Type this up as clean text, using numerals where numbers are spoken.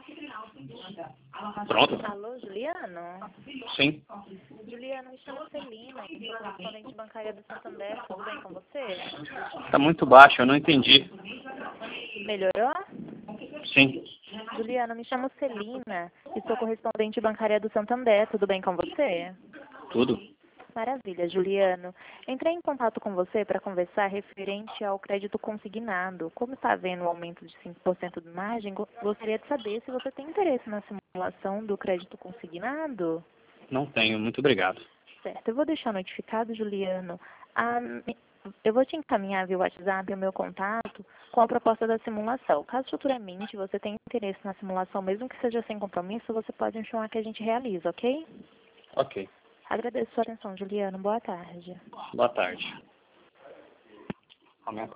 Pronto? Alô, Juliano? Sim. Juliano, me chamo Celina, eu sou correspondente bancária do Santander, tudo bem com você? Tá muito baixo, eu não entendi. Melhorou? Sim. Juliano, me chamo Celina e sou correspondente bancária do Santander, tudo bem com você? Tudo? Maravilha, Juliano. Entrei em contato com você para conversar referente ao crédito consignado. Como está havendo um aumento de 5% de margem, gostaria de saber se você tem interesse na simulação do crédito consignado. Não tenho, muito obrigado. Certo, eu vou deixar notificado, Juliano. Eu vou te encaminhar via WhatsApp o meu contato com a proposta da simulação. Caso futuramente você tenha interesse na simulação, mesmo que seja sem compromisso, você pode me chamar que a gente realiza, ok? Ok. Agradeço a sua atenção, Juliano. Boa tarde. Boa tarde.